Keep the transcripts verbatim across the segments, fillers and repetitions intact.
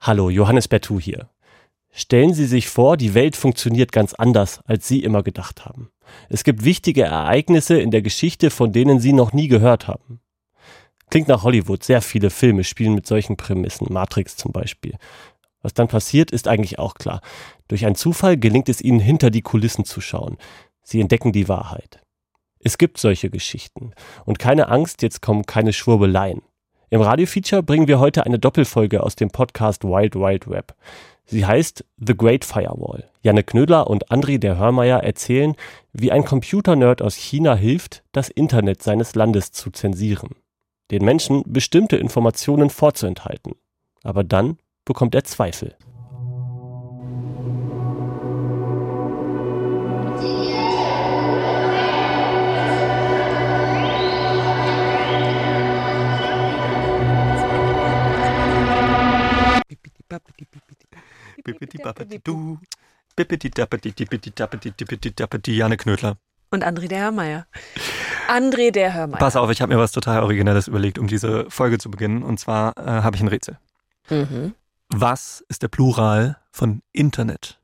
Hallo, Johannes Bertou hier. Stellen Sie sich vor, die Welt funktioniert ganz anders, als Sie immer gedacht haben. Es gibt wichtige Ereignisse in der Geschichte, von denen Sie noch nie gehört haben. Klingt nach Hollywood, sehr viele Filme spielen mit solchen Prämissen, Matrix zum Beispiel. Was dann passiert, ist eigentlich auch klar. Durch einen Zufall gelingt es Ihnen, hinter die Kulissen zu schauen. Sie entdecken die Wahrheit. Es gibt solche Geschichten. Und keine Angst, jetzt kommen keine Schwurbeleien. Im Radiofeature bringen wir heute eine Doppelfolge aus dem Podcast Wild Wild Web. Sie heißt The Great Firewall. Janne Knödler und André der Hörmeier erzählen, wie ein Computernerd aus China hilft, das Internet seines Landes zu zensieren. Den Menschen bestimmte Informationen vorzuenthalten. Aber dann bekommt er Zweifel. Janne Knödler. Und André der Hörmeier. André der Hörmeier. Pass auf, ich habe mir was total Originelles überlegt, um diese Folge zu beginnen. Und zwar äh, habe ich ein Rätsel. Mhm. Was ist der Plural von Internet?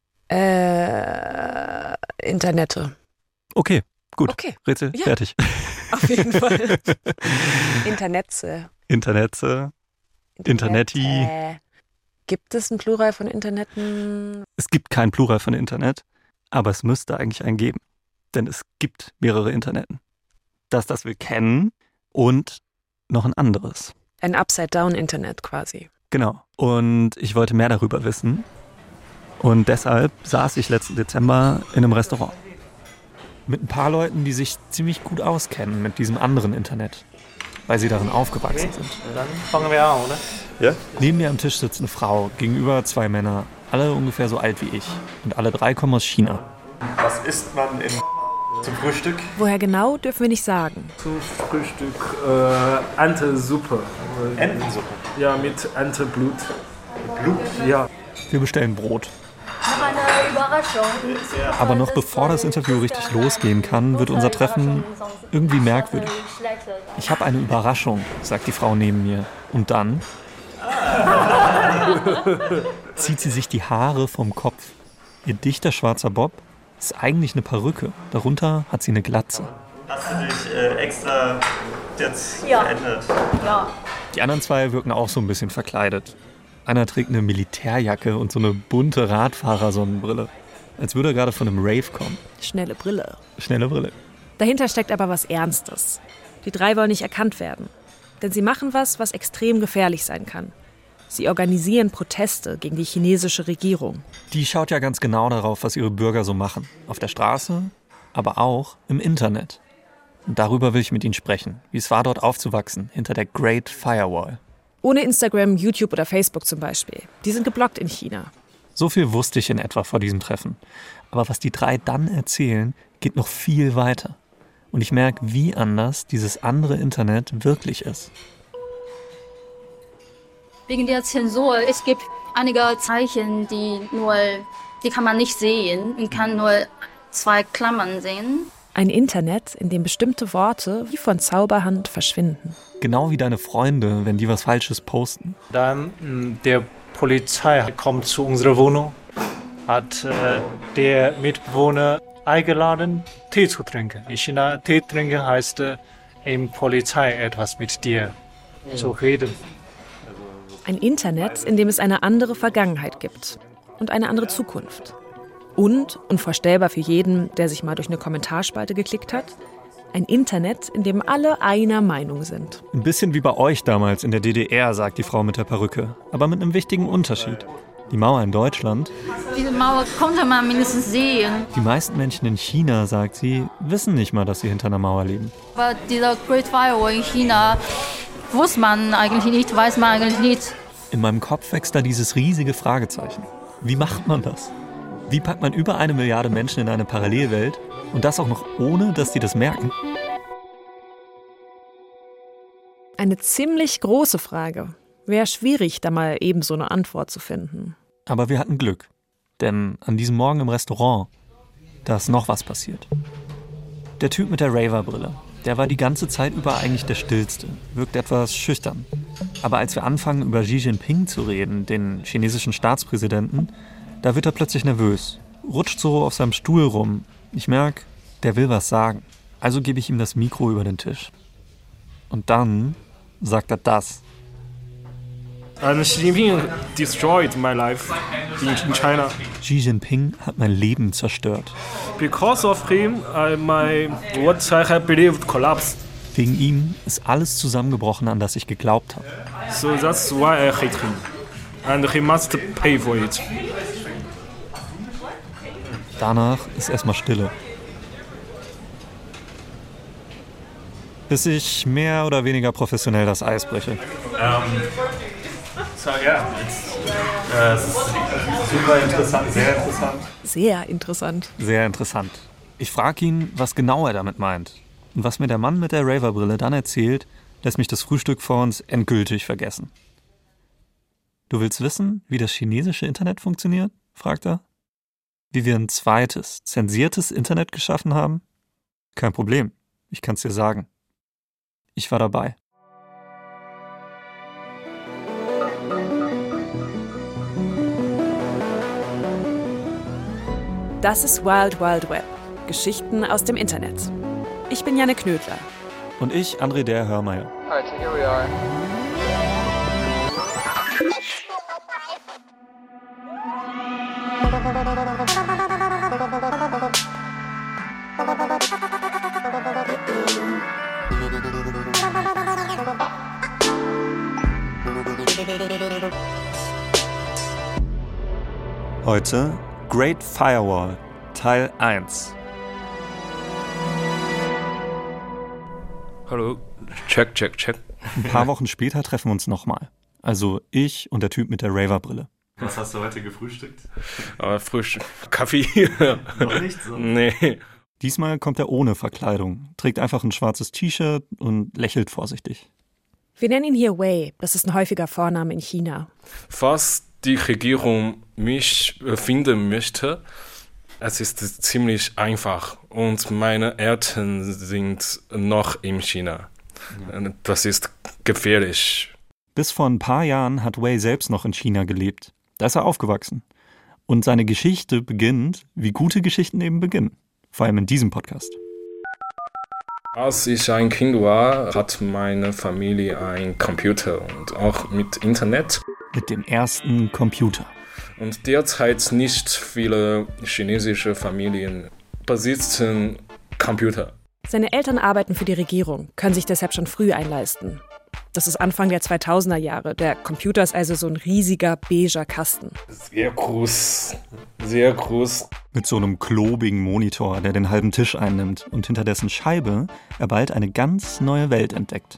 Äh, Internette. Okay, gut. Okay. Rätsel, Ja. fertig. Auf jeden Fall. Internetze. Internetze, Interneti. Äh, gibt es ein Plural von Internetten? Es gibt kein Plural von Internet, aber es müsste eigentlich einen geben. Denn es gibt mehrere Internetten. Das, das wir kennen und noch ein anderes. Ein Upside-Down-Internet quasi. Genau. Und ich wollte mehr darüber wissen. Und deshalb saß ich letzten Dezember in einem Restaurant. Mit ein paar Leuten, die sich ziemlich gut auskennen mit diesem anderen Internet. Weil sie darin aufgewachsen sind. Dann fangen wir an, oder? Ja? Neben mir am Tisch sitzt eine Frau, gegenüber zwei Männer. Alle ungefähr so alt wie ich. Und alle drei kommen aus China. Was isst man in zum Frühstück? Woher genau, dürfen wir nicht sagen. Zum Frühstück äh, Entensuppe. Entensuppe? Ja, mit Enteblut. Blut? Ja. Wir bestellen Brot. Noch eine Überraschung. Aber noch bevor das Interview richtig losgehen kann, wird unser Treffen irgendwie merkwürdig. Ich habe eine Überraschung, sagt die Frau neben mir. Und dann zieht sie sich die Haare vom Kopf. Ihr dichter schwarzer Bob ist eigentlich eine Perücke. Darunter hat sie eine Glatze. Hast du dich äh, extra jetzt Ja. verändert? Ja. Die anderen zwei wirken auch so ein bisschen verkleidet. Einer trägt eine Militärjacke und so eine bunte Radfahrersonnenbrille. Als würde er gerade von einem Rave kommen. Schnelle Brille. Schnelle Brille. Dahinter steckt aber was Ernstes. Die drei wollen nicht erkannt werden. Denn sie machen was, was extrem gefährlich sein kann. Sie organisieren Proteste gegen die chinesische Regierung. Die schaut ja ganz genau darauf, was ihre Bürger so machen. Auf der Straße, aber auch im Internet. Und darüber will ich mit Ihnen sprechen, wie es war, dort aufzuwachsen, hinter der Great Firewall. Ohne Instagram, YouTube oder Facebook zum Beispiel. Die sind geblockt in China. So viel wusste ich in etwa vor diesem Treffen. Aber was die drei dann erzählen, geht noch viel weiter. Und ich merke, wie anders dieses andere Internet wirklich ist. Wegen der Zensur, es gibt einige Zeichen, die nur, die kann man nicht sehen. Man kann nur zwei Klammern sehen. Ein Internet, in dem bestimmte Worte wie von Zauberhand verschwinden. Genau wie deine Freunde, wenn die was Falsches posten. Dann mh, der Polizei kommt zu unserer Wohnung, hat äh, der Mitbewohner eingeladen, Tee zu trinken. In China, Tee trinken heißt äh, im Polizei etwas mit dir zu reden. Ein Internet, in dem es eine andere Vergangenheit gibt und eine andere Zukunft. Und, unvorstellbar für jeden, der sich mal durch eine Kommentarspalte geklickt hat, ein Internet, in dem alle einer Meinung sind. Ein bisschen wie bei euch damals in der D D R, sagt die Frau mit der Perücke. Aber mit einem wichtigen Unterschied. Die Mauer in Deutschland, Diese Mauer konnte man mindestens sehen. die meisten Menschen in China, sagt sie, wissen nicht mal, dass sie hinter einer Mauer leben. Aber dieser Great Firewall in China wusste man eigentlich nicht, weiß man eigentlich nicht. In meinem Kopf wächst da dieses riesige Fragezeichen. Wie macht man das? Wie packt man über eine Milliarde Menschen in eine Parallelwelt und das auch noch ohne, dass die das merken? Eine ziemlich große Frage. Wäre schwierig, da mal eben so eine Antwort zu finden. Aber wir hatten Glück. Denn an diesem Morgen im Restaurant, da ist noch was passiert. Der Typ mit der Raver-Brille, der war die ganze Zeit über eigentlich der Stillste, wirkt etwas schüchtern. Aber als wir anfangen, über Xi Jinping zu reden, den chinesischen Staatspräsidenten, da wird er plötzlich nervös, rutscht so auf seinem Stuhl rum. Ich merke, der will was sagen. Also gebe ich ihm das Mikro über den Tisch. Und dann sagt er das. And Xi Jinping destroyed my life in, in China. Xi Jinping hat mein Leben zerstört. Because of him, I, my what I have believed collapsed. Wegen ihm ist alles zusammengebrochen, an das ich geglaubt habe. So that's why I hate him. And he must pay for it. Danach ist erstmal Stille. Bis ich mehr oder weniger professionell das Eis breche. Um, so yeah, it's, uh, es ist super interessant, sehr interessant. Sehr interessant. Sehr interessant. Ich frage ihn, was genau er damit meint. Und was mir der Mann mit der Raver-Brille dann erzählt, lässt mich das Frühstück vor uns endgültig vergessen. Du willst wissen, wie das chinesische Internet funktioniert? Fragt er. Wie wir ein zweites, zensiertes Internet geschaffen haben? Kein Problem, ich kann's dir sagen. Ich war dabei. Das ist Wild Wild Web. Geschichten aus dem Internet. Ich bin Janne Knödler. Und ich, André der Hörmeier. Alright, so here we are. Heute Great Firewall, Teil eins. Hallo, check, check, check. Ein paar Wochen später treffen wir uns nochmal. Also ich und der Typ mit der Raver-Brille. Was hast du heute gefrühstückt? Aber Frühstück, Kaffee. Noch nicht so? Nee. Diesmal kommt er ohne Verkleidung, trägt einfach ein schwarzes T-Shirt und lächelt vorsichtig. Wir nennen ihn hier Wei. Das ist ein häufiger Vorname in China. Falls die Regierung mich finden möchte, es ist ziemlich einfach. Und meine Eltern sind noch in China. Das ist gefährlich. Bis vor ein paar Jahren hat Wei selbst noch in China gelebt. Da ist er aufgewachsen. Und seine Geschichte beginnt, wie gute Geschichten eben beginnen. Vor allem in diesem Podcast. Als ich ein Kind war, hat meine Familie einen Computer und auch mit Internet. Mit dem ersten Computer. Und derzeit nicht viele chinesische Familien besitzen Computer. Seine Eltern arbeiten für die Regierung, können sich deshalb schon früh einleisten. Das ist Anfang der zweitausender Jahre. Der Computer ist also so ein riesiger, beiger Kasten. Sehr groß, sehr groß. Mit so einem klobigen Monitor, der den halben Tisch einnimmt und hinter dessen Scheibe er bald eine ganz neue Welt entdeckt.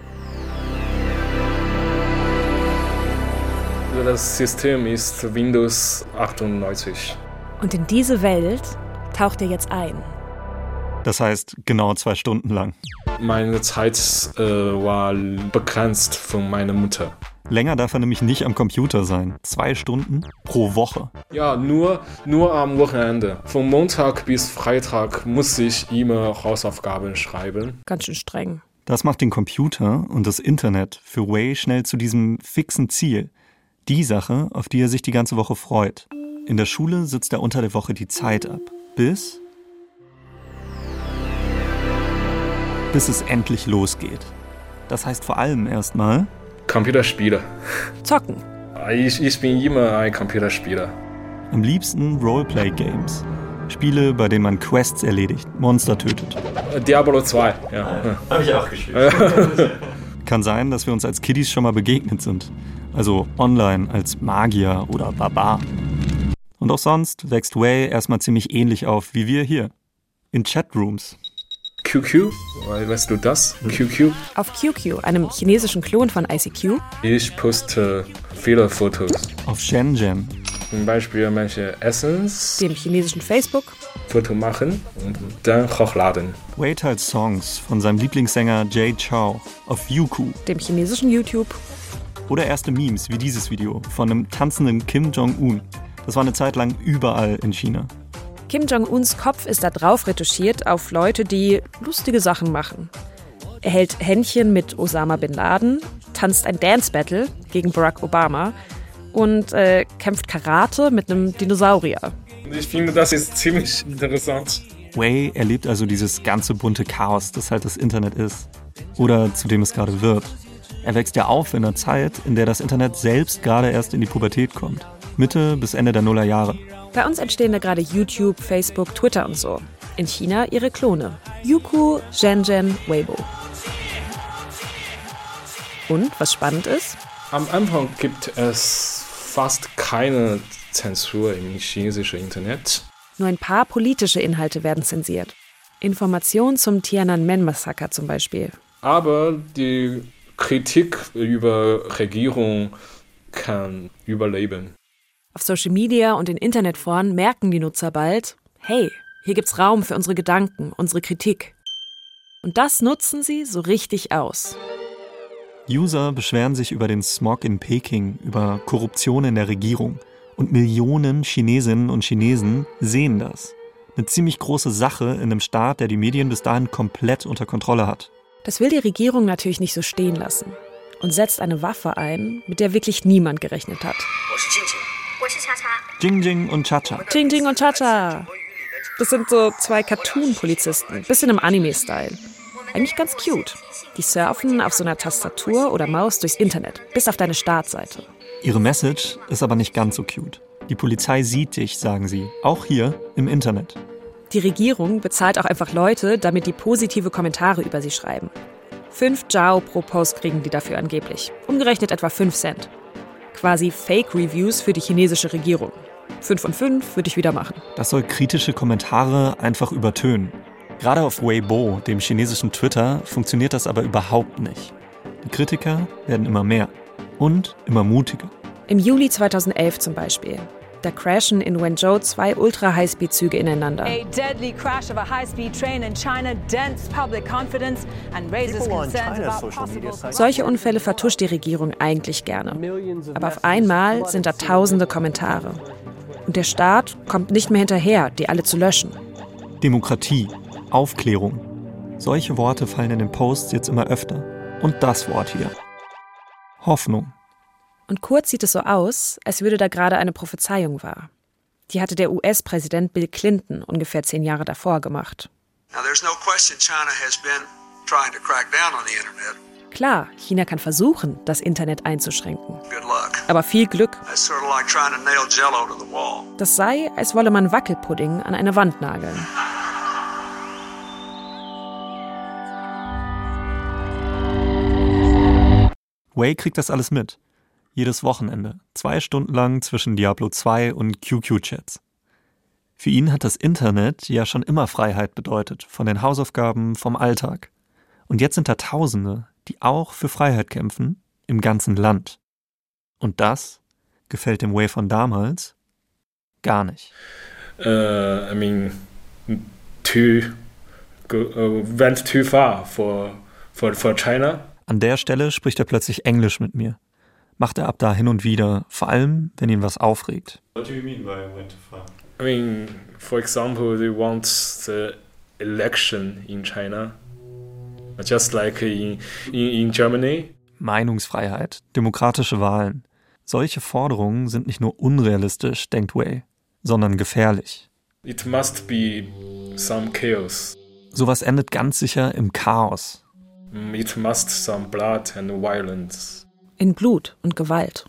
Das System ist Windows achtundneunzig. Und in diese Welt taucht er jetzt ein. Das heißt, genau zwei Stunden lang. Meine Zeit äh, war begrenzt von meiner Mutter. Länger darf er nämlich nicht am Computer sein. Zwei Stunden pro Woche. Ja, nur, nur am Wochenende. Von Montag bis Freitag muss ich immer Hausaufgaben schreiben. Ganz schön streng. Das macht den Computer und das Internet für Wei schnell zu diesem fixen Ziel. Die Sache, auf die er sich die ganze Woche freut. In der Schule sitzt er unter der Woche die Zeit ab. Bis... bis es endlich losgeht. Das heißt vor allem erstmal... Computerspiele. Zocken. Ich, ich bin immer ein Computerspieler. Am liebsten Roleplay-Games. Spiele, bei denen man Quests erledigt, Monster tötet. Diablo zwei, ja. Habe ich auch gespielt. Kann sein, dass wir uns als Kiddies schon mal begegnet sind. Also online als Magier oder Barbar. Und auch sonst wächst Wei erstmal ziemlich ähnlich auf wie wir hier. In Chatrooms. Q Q, weißt du das? Q Q? Auf Q Q, einem chinesischen Klon von I C Q. Ich poste viele Fotos. Auf Shenzhen. Zum Beispiel manche Essens. Dem chinesischen Facebook. Foto machen und dann hochladen. Wei teilt Songs von seinem Lieblingssänger Jay Chou auf Youku. Dem chinesischen YouTube. Oder erste Memes wie dieses Video von einem tanzenden Kim Jong-un. Das war eine Zeit lang überall in China. Kim Jong-uns Kopf ist da drauf retuschiert auf Leute, die lustige Sachen machen. Er hält Händchen mit Osama Bin Laden, tanzt ein Dance-Battle gegen Barack Obama und äh, kämpft Karate mit einem Dinosaurier. Ich finde, das ist ziemlich interessant. Wei erlebt also dieses ganze bunte Chaos, das halt das Internet ist. Oder zu dem es gerade wird. Er wächst ja auf in einer Zeit, in der das Internet selbst gerade erst in die Pubertät kommt. Mitte bis Ende der Nullerjahre. Bei uns entstehen da gerade YouTube, Facebook, Twitter und so. In China ihre Klone. Youku, Zhengen, Weibo. Und was spannend ist? Am Anfang gibt es fast keine Zensur im chinesischen Internet. Nur ein paar politische Inhalte werden zensiert. Informationen zum Tiananmen-Massaker zum Beispiel. Aber die Kritik über Regierung kann überleben. Auf Social Media und in Internetforen merken die Nutzer bald, hey, hier gibt's Raum für unsere Gedanken, unsere Kritik. Und das nutzen sie so richtig aus. User beschweren sich über den Smog in Peking, über Korruption in der Regierung. Und Millionen Chinesinnen und Chinesen sehen das. Eine ziemlich große Sache in einem Staat, der die Medien bis dahin komplett unter Kontrolle hat. Das will die Regierung natürlich nicht so stehen lassen und setzt eine Waffe ein, mit der wirklich niemand gerechnet hat. Jing Jing und Cha-Cha. Jing Jing und Cha-Cha. Das sind so zwei Cartoon-Polizisten, bisschen im Anime-Style. Eigentlich ganz cute. Die surfen auf so einer Tastatur oder Maus durchs Internet, bis auf deine Startseite. Ihre Message ist aber nicht ganz so cute. Die Polizei sieht dich, sagen sie, auch hier im Internet. Die Regierung bezahlt auch einfach Leute, damit die positive Kommentare über sie schreiben. Fünf Jiao pro Post kriegen die dafür angeblich. Umgerechnet etwa fünf Cent. Quasi Fake-Reviews für die chinesische Regierung. Fünf von fünf würde ich wieder machen. Das soll kritische Kommentare einfach übertönen. Gerade auf Weibo, dem chinesischen Twitter, funktioniert das aber überhaupt nicht. Die Kritiker werden immer mehr und immer mutiger. Im Juli zweitausendelf zum Beispiel. Da crashen in Wenzhou zwei Ultra-Highspeed-Züge ineinander. A deadly crash of a high-speed train in China dents public confidence and raises concerns about possible... Solche Unfälle vertuscht die Regierung eigentlich gerne. Aber auf einmal sind da tausende Kommentare. Und der Staat kommt nicht mehr hinterher, die alle zu löschen. Demokratie, Aufklärung. Solche Worte fallen in den Posts jetzt immer öfter. Und das Wort hier. Hoffnung. Und kurz sieht es so aus, als würde da gerade eine Prophezeiung wahr. Die hatte der U S-Präsident Bill Clinton ungefähr zehn Jahre davor gemacht. Klar, China kann versuchen, das Internet einzuschränken. Aber viel Glück. Das sei, als wolle man Wackelpudding an eine Wand nageln. Wei kriegt das alles mit. Jedes Wochenende, zwei Stunden lang zwischen Diablo zwei und Q Q-Chats. Für ihn hat das Internet ja schon immer Freiheit bedeutet, von den Hausaufgaben, vom Alltag. Und jetzt sind da Tausende, die auch für Freiheit kämpfen, im ganzen Land. Und das gefällt dem Wei von damals gar nicht. Uh, I mean, too, uh, went too far for, for, for China. An der Stelle spricht er plötzlich Englisch mit mir. Macht er ab da hin und wieder, vor allem, wenn ihn was aufregt. What do you mean by went too far? I mean, for example, they want the election in China, just like in, in, in Germany. Meinungsfreiheit, demokratische Wahlen. Solche Forderungen sind nicht nur unrealistisch, denkt Wei, sondern gefährlich. It must be some chaos. Sowas endet ganz sicher im Chaos. It must some blood and violence. In Blut und Gewalt.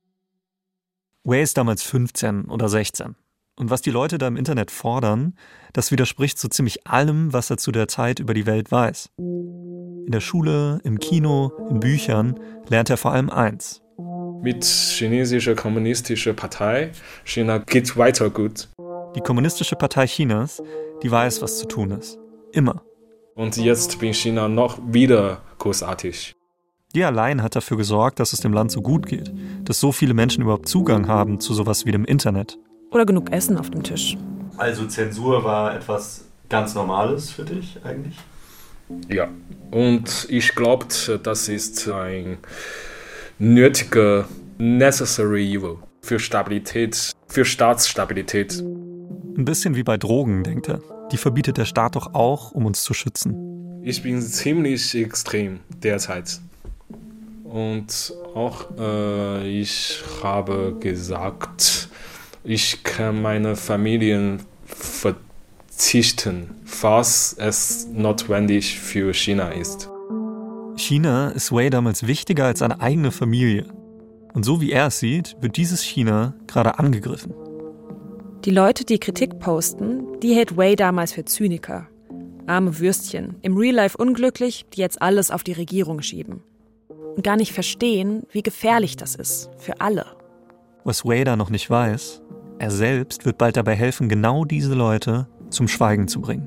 Wei ist damals fünfzehn oder sechzehn. Und was die Leute da im Internet fordern, das widerspricht so ziemlich allem, was er zu der Zeit über die Welt weiß. In der Schule, im Kino, in Büchern lernt er vor allem eins. Mit chinesischer kommunistischer Partei, China geht weiter gut. Die kommunistische Partei Chinas, die weiß, was zu tun ist. Immer. Und jetzt bin China noch wieder großartig. Die allein hat dafür gesorgt, dass es dem Land so gut geht, dass so viele Menschen überhaupt Zugang haben zu sowas wie dem Internet. Oder genug Essen auf dem Tisch. Also Zensur war etwas ganz Normales für dich eigentlich? Ja, und ich glaube, das ist ein nötiger, necessary evil für Stabilität, für Staatsstabilität. Ein bisschen wie bei Drogen, denkt er. Die verbietet der Staat doch auch, um uns zu schützen. Ich bin ziemlich extrem derzeit. und auch äh, ich habe gesagt, ich kann meine Familie verzichten, falls es notwendig für China ist. China ist Wei damals wichtiger als seine eigene Familie. Und so wie er es sieht, wird dieses China gerade angegriffen. Die Leute, die Kritik posten, die hält Wei damals für Zyniker. Arme Würstchen, im Real Life unglücklich, die jetzt alles auf die Regierung schieben. Und gar nicht verstehen, wie gefährlich das ist, für alle. Was Wei da noch nicht weiß, er selbst wird bald dabei helfen, genau diese Leute zum Schweigen zu bringen.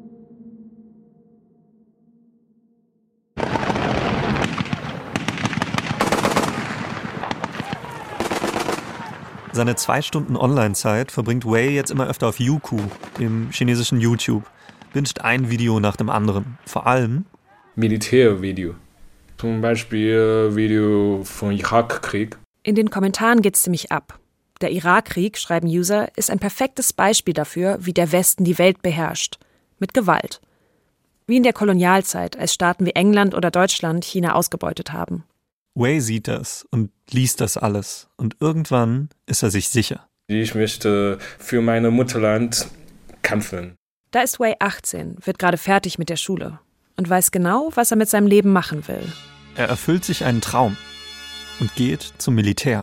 Seine zwei Stunden Online-Zeit verbringt Wei jetzt immer öfter auf Youku, dem chinesischen YouTube. Binscht ein Video nach dem anderen. Vor allem Militärvideo. Zum Beispiel Video vom Irakkrieg. In den Kommentaren geht's ziemlich ab. Der Irakkrieg, schreiben User, ist ein perfektes Beispiel dafür, wie der Westen die Welt beherrscht. Mit Gewalt. Wie in der Kolonialzeit, als Staaten wie England oder Deutschland China ausgebeutet haben. Wei sieht das und liest das alles. Und irgendwann ist er sich sicher. Ich möchte für mein Mutterland kämpfen. Da ist Wei achtzehn, wird gerade fertig mit der Schule und weiß genau, was er mit seinem Leben machen will. Er erfüllt sich einen Traum und geht zum Militär.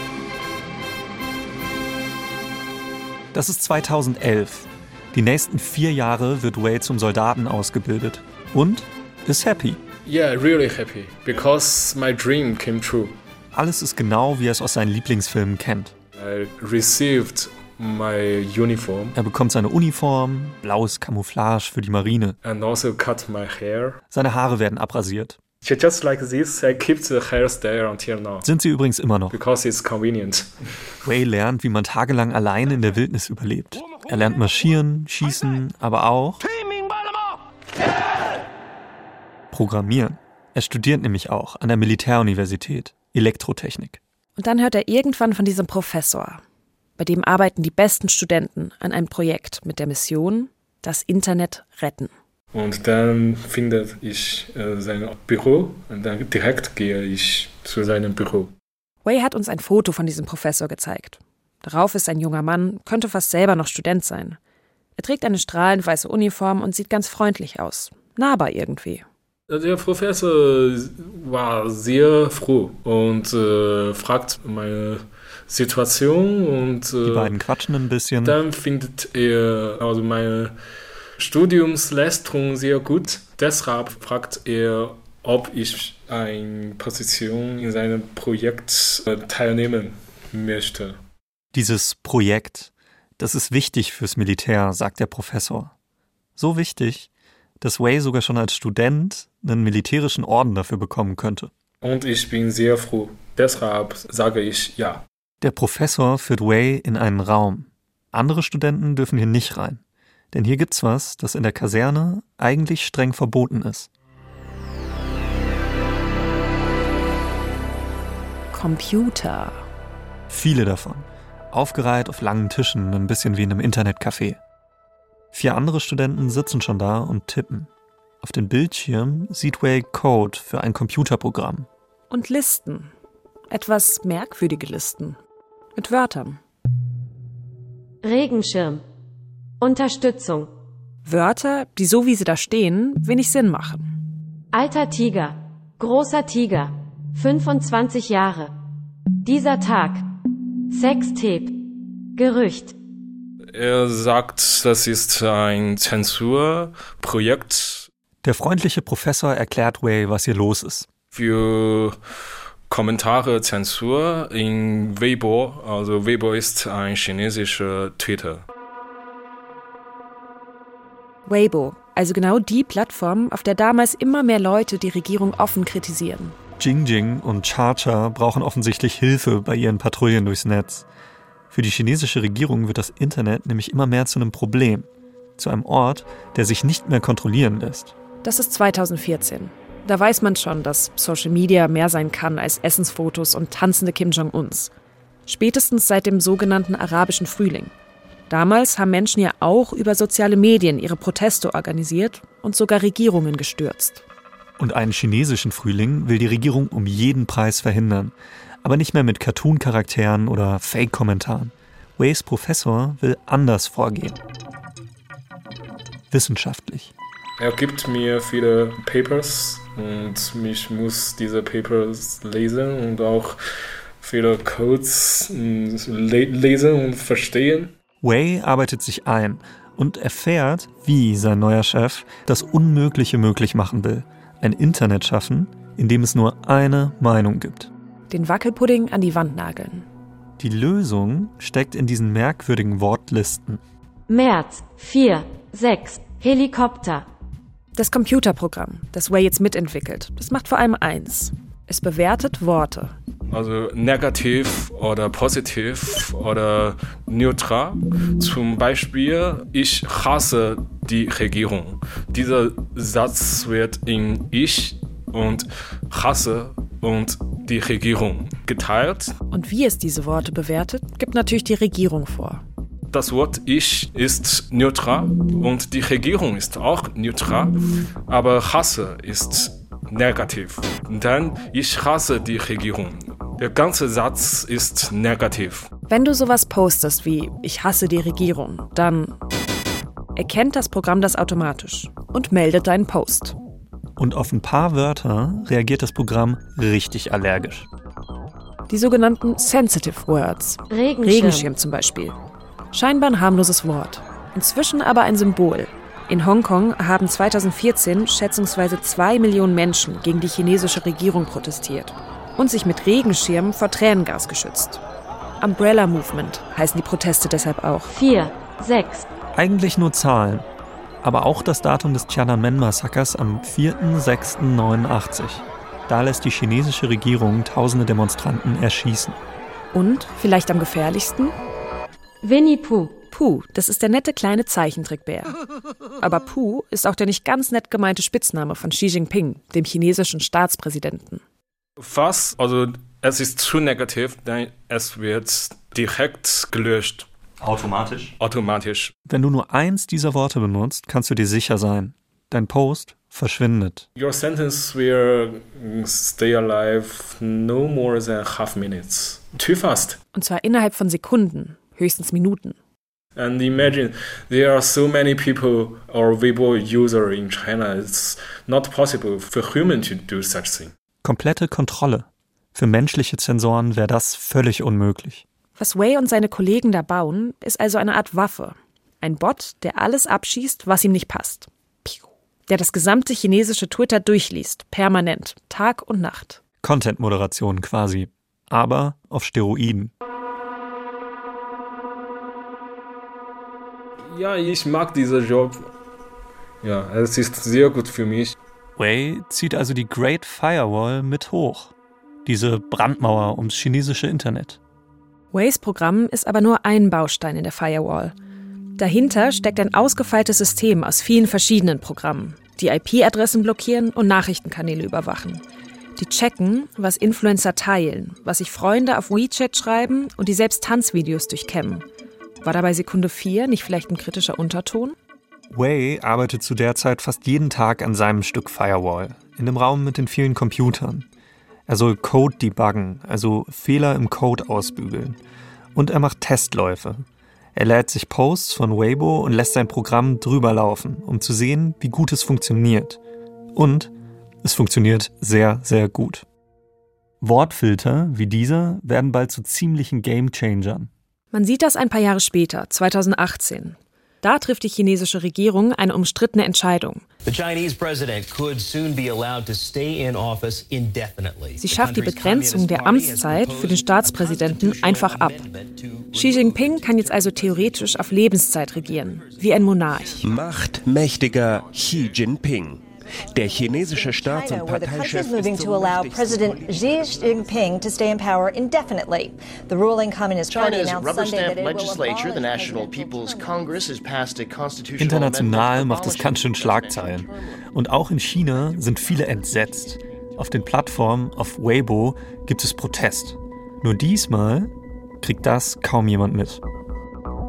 Das ist zweitausendelf. Die nächsten vier Jahre wird Wei zum Soldaten ausgebildet und ist happy. Yeah, really happy, because my dream came true. Alles ist genau, wie er es aus seinen Lieblingsfilmen kennt. I received my uniform. Er bekommt seine Uniform, blaues Camouflage für die Marine. And also cut my hair. Seine Haare werden abrasiert. Just like this, I keep the hairstyle until now. Sind sie übrigens immer noch. Because it's convenient. Wei lernt, wie man tagelang allein in der Wildnis überlebt. Er lernt marschieren, schießen, aber auch Programmieren. Er studiert nämlich auch an der Militäruniversität Elektrotechnik. Und dann hört er irgendwann von diesem Professor. Bei dem arbeiten die besten Studenten an einem Projekt mit der Mission, das Internet retten. Und dann finde ich äh, sein Büro und dann direkt gehe ich zu seinem Büro. Wei hat uns ein Foto von diesem Professor gezeigt. Darauf ist ein junger Mann, könnte fast selber noch Student sein. Er trägt eine strahlend weiße Uniform und sieht ganz freundlich aus. Nahbar irgendwie. Der Professor war sehr froh und äh, fragt meine Situation und äh, die beiden quatschen ein bisschen. Dann findet er also meine Studiumsleistung sehr gut. Deshalb fragt er, ob ich eine Position in seinem Projekt äh, teilnehmen möchte. Dieses Projekt, das ist wichtig fürs Militär, sagt der Professor. So wichtig, dass Wei sogar schon als Student einen militärischen Orden dafür bekommen könnte. Und ich bin sehr froh. Deshalb sage ich ja. Der Professor führt Wei in einen Raum. Andere Studenten dürfen hier nicht rein. Denn hier gibt's was, das in der Kaserne eigentlich streng verboten ist. Computer. Viele davon. Aufgereiht auf langen Tischen, ein bisschen wie in einem Internetcafé. Vier andere Studenten sitzen schon da und tippen. Auf den Bildschirm sieht Wei Code für ein Computerprogramm. Und Listen. Etwas merkwürdige Listen. Mit Wörtern. Regenschirm. Unterstützung. Wörter, die so wie sie da stehen, wenig Sinn machen. Alter Tiger. Großer Tiger. fünfundzwanzig Jahre. Dieser Tag. Sextape. Gerücht. Er sagt, das ist ein Zensurprojekt. Der freundliche Professor erklärt Wei, was hier los ist. Für Kommentare Zensur in Weibo, also Weibo ist ein chinesischer Twitter. Weibo, also genau die Plattform, auf der damals immer mehr Leute die Regierung offen kritisieren. Jingjing und Cha-Cha brauchen offensichtlich Hilfe bei ihren Patrouillen durchs Netz. Für die chinesische Regierung wird das Internet nämlich immer mehr zu einem Problem. Zu einem Ort, der sich nicht mehr kontrollieren lässt. Das ist zweitausendvierzehn. Da weiß man schon, dass Social Media mehr sein kann als Essensfotos und tanzende Kim Jong-uns. Spätestens seit dem sogenannten arabischen Frühling. Damals haben Menschen ja auch über soziale Medien ihre Proteste organisiert und sogar Regierungen gestürzt. Und einen chinesischen Frühling will die Regierung um jeden Preis verhindern. Aber nicht mehr mit Cartoon-Charakteren oder Fake-Kommentaren. Weis Professor will anders vorgehen. Wissenschaftlich. Er gibt mir viele Papers und ich muss diese Papers lesen und auch viele Codes le- lesen und verstehen. Wei arbeitet sich ein und erfährt, wie sein neuer Chef das Unmögliche möglich machen will. Ein Internet schaffen, in dem es nur eine Meinung gibt. Den Wackelpudding an die Wand nageln. Die Lösung steckt in diesen merkwürdigen Wortlisten. März, vier, sechs, Helikopter. Das Computerprogramm, das Wei jetzt mitentwickelt, das macht vor allem eins. Es bewertet Worte. Also negativ oder positiv oder neutral. Zum Beispiel, ich hasse die Regierung. Dieser Satz wird in ich und hasse und die Regierung geteilt. Und wie es diese Worte bewertet, gibt natürlich die Regierung vor. Das Wort ich ist neutral und die Regierung ist auch neutral, aber hasse ist negativ. Dann ich hasse die Regierung. Der ganze Satz ist negativ. Wenn du sowas postest wie ich hasse die Regierung, dann erkennt das Programm das automatisch und meldet deinen Post. Und auf ein paar Wörter reagiert das Programm richtig allergisch. Die sogenannten Sensitive Words. Regenschirm. Regenschirm zum Beispiel. Scheinbar ein harmloses Wort. Inzwischen aber ein Symbol. In Hongkong haben zweitausendvierzehn schätzungsweise zwei Millionen Menschen gegen die chinesische Regierung protestiert und sich mit Regenschirmen vor Tränengas geschützt. Umbrella Movement heißen die Proteste deshalb auch. Vier, sechs. Eigentlich nur Zahlen. Aber auch das Datum des Tiananmen-Massakers am vierten sechsten neunundachtzig. Da lässt die chinesische Regierung tausende Demonstranten erschießen. Und, vielleicht am gefährlichsten, Winnie Pooh. Pooh, das ist der nette kleine Zeichentrickbär. Aber Pooh ist auch der nicht ganz nett gemeinte Spitzname von Xi Jinping, dem chinesischen Staatspräsidenten. Fast, also es ist zu negativ, denn es wird direkt gelöscht. Automatisch? Automatisch. Wenn du nur eins dieser Worte benutzt, kannst du dir sicher sein. Dein Post verschwindet. Your sentence will stay alive no more than half minutes. Too fast. Und zwar innerhalb von Sekunden, höchstens Minuten. And imagine, there are so many people or Weibo user in China. It's not possible for human to do such thing. Komplette Kontrolle. Für menschliche Zensoren wäre das völlig unmöglich. Was Wei und seine Kollegen da bauen, ist also eine Art Waffe. Ein Bot, der alles abschießt, was ihm nicht passt. Der das gesamte chinesische Twitter durchliest, permanent, Tag und Nacht. Content-Moderation quasi, aber auf Steroiden. Ja, ich mag diesen Job. Ja, es ist sehr gut für mich. Wei zieht also die Great Firewall mit hoch. Diese Brandmauer ums chinesische Internet. Weis Programm ist aber nur ein Baustein in der Firewall. Dahinter steckt ein ausgefeiltes System aus vielen verschiedenen Programmen, die I P-Adressen blockieren und Nachrichtenkanäle überwachen. Die checken, was Influencer teilen, was sich Freunde auf WeChat schreiben und die selbst Tanzvideos durchkämmen. War da bei Sekunde vier nicht vielleicht ein kritischer Unterton? Wei arbeitet zu der Zeit fast jeden Tag an seinem Stück Firewall, in dem Raum mit den vielen Computern. Er soll Code debuggen, also Fehler im Code ausbügeln. Und er macht Testläufe. Er lädt sich Posts von Weibo und lässt sein Programm drüber laufen, um zu sehen, wie gut es funktioniert. Und es funktioniert sehr, sehr gut. Wortfilter wie dieser werden bald zu ziemlichen Gamechangern. Man sieht das ein paar Jahre später, zweitausendachtzehn. Da trifft die chinesische Regierung eine umstrittene Entscheidung. Sie schafft die Begrenzung der Amtszeit für den Staatspräsidenten einfach ab. Xi Jinping kann jetzt also theoretisch auf Lebenszeit regieren, wie ein Monarch. Machtmächtiger Xi Jinping. Der chinesische Staats- und Parteichef ist moving to allow President Xi Jinping to stay in power indefinitely. The ruling Communist Party announced Sunday that it will legislature, the National People's Congress, has passed a constitutional International macht es ganz schön Schlagzeilen. Und auch in China sind viele entsetzt. Auf den Plattformen auf Weibo gibt es Protest. Nur diesmal kriegt das kaum jemand mit.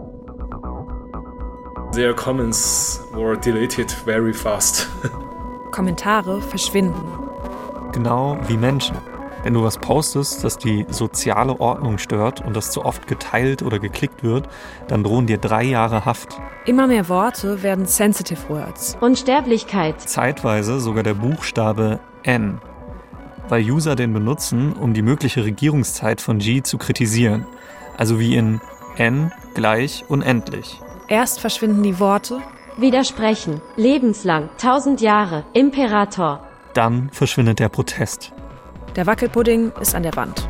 Their comments were deleted very fast. Kommentare verschwinden. Genau wie Menschen. Wenn du was postest, das die soziale Ordnung stört und das zu oft geteilt oder geklickt wird, dann drohen dir drei Jahre Haft. Immer mehr Worte werden sensitive words. Unsterblichkeit. Zeitweise sogar der Buchstabe N, weil User den benutzen, um die mögliche Regierungszeit von Xi zu kritisieren. Also wie in N gleich unendlich. Erst verschwinden die Worte. Widersprechen. Lebenslang. Tausend Jahre. Imperator. Dann verschwindet der Protest. Der Wackelpudding ist an der Wand.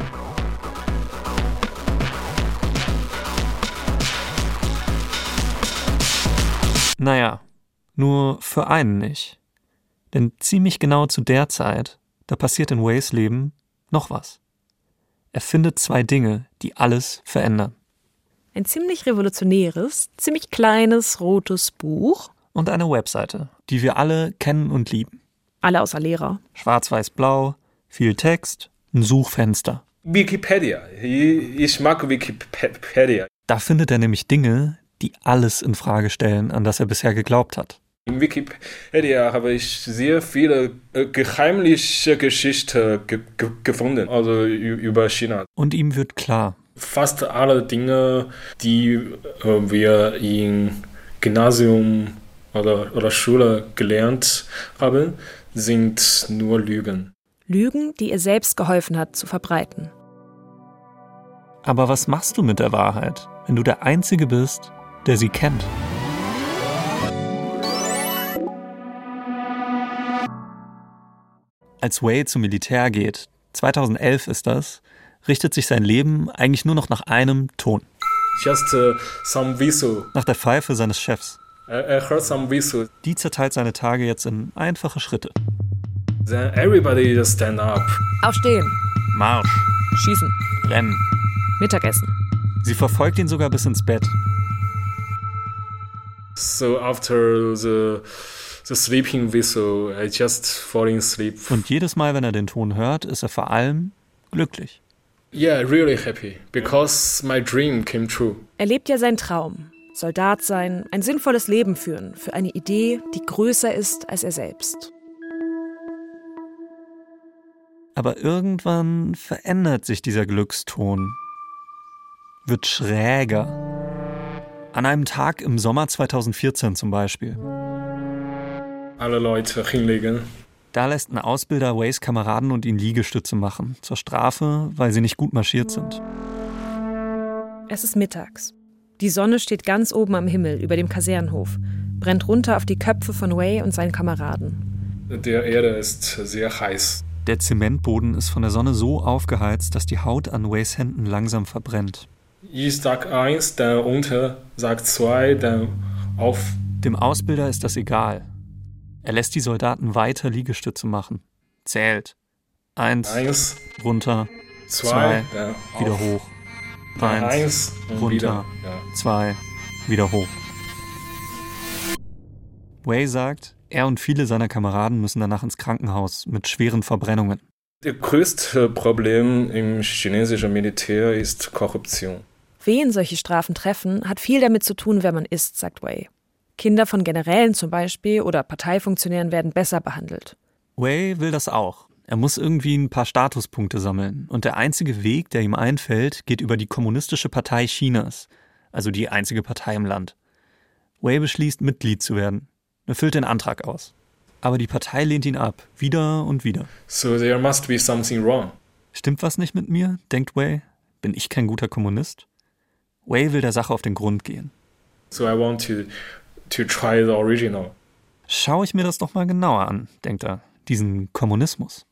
Naja, nur für einen nicht. Denn ziemlich genau zu der Zeit, da passiert in Weis Leben noch was. Er findet zwei Dinge, die alles verändern. Ein ziemlich revolutionäres, ziemlich kleines, rotes Buch. Und eine Webseite, die wir alle kennen und lieben. Alle außer Lehrer. Schwarz-Weiß-Blau, viel Text, ein Suchfenster. Wikipedia. Ich mag Wikipedia. Da findet er nämlich Dinge, die alles in Frage stellen, an das er bisher geglaubt hat. In Wikipedia habe ich sehr viele äh, geheimliche Geschichten ge- ge- gefunden, also über China. Und ihm wird klar, fast alle Dinge, die äh, wir im Gymnasium oder, oder Schule gelernt haben, sind nur Lügen. Lügen, die ihr selbst geholfen hat zu verbreiten. Aber was machst du mit der Wahrheit, wenn du der Einzige bist, der sie kennt? Als Wei zum Militär geht, zweitausendelf ist das, richtet sich sein Leben eigentlich nur noch nach einem Ton. Just uh, some whistle. Nach der Pfeife seines Chefs. I, I heard some whistle. Die zerteilt seine Tage jetzt in einfache Schritte. Then everybody just stand up. Aufstehen. Marsch. Schießen. Rennen. Mittagessen. Sie verfolgt ihn sogar bis ins Bett. So after the, the sleeping whistle, I just fall in sleep. Und jedes Mal, wenn er den Ton hört, ist er vor allem glücklich. Yeah, really happy, because my dream came true. Er lebt ja seinen Traum. Soldat sein, ein sinnvolles Leben führen, für eine Idee, die größer ist als er selbst. Aber irgendwann verändert sich dieser Glückston. Wird schräger. An einem Tag im Sommer zweitausendvierzehn zum Beispiel. Alle Leute hinlegen. Da lässt ein Ausbilder Weis Kameraden und ihn Liegestütze machen. Zur Strafe, weil sie nicht gut marschiert sind. Es ist mittags. Die Sonne steht ganz oben am Himmel über dem Kasernenhof, brennt runter auf die Köpfe von Wei und seinen Kameraden. Der Erde ist sehr heiß. Der Zementboden ist von der Sonne so aufgeheizt, dass die Haut an Weis Händen langsam verbrennt. Ich sag eins, dann unter, sag zwei, dann auf. Dem Ausbilder ist das egal. Er lässt die Soldaten weiter Liegestütze machen. Zählt. Eins, eins runter, zwei, zwei wieder hoch. Eins, eins runter, wieder, ja. zwei, wieder hoch. Wei sagt, er und viele seiner Kameraden müssen danach ins Krankenhaus mit schweren Verbrennungen. Das größte Problem im chinesischen Militär ist Korruption. Wen solche Strafen treffen, hat viel damit zu tun, wer man ist, sagt Wei. Kinder von Generälen zum Beispiel oder Parteifunktionären werden besser behandelt. Wei will das auch. Er muss irgendwie ein paar Statuspunkte sammeln. Und der einzige Weg, der ihm einfällt, geht über die Kommunistische Partei Chinas. Also die einzige Partei im Land. Wei beschließt, Mitglied zu werden. Er füllt den Antrag aus. Aber die Partei lehnt ihn ab. Wieder und wieder. So there must be something wrong. Stimmt was nicht mit mir, denkt Wei? Bin ich kein guter Kommunist? Wei will der Sache auf den Grund gehen. So I want to, to try the original. Schau ich mir das doch mal genauer an, denkt er. Diesen Kommunismus.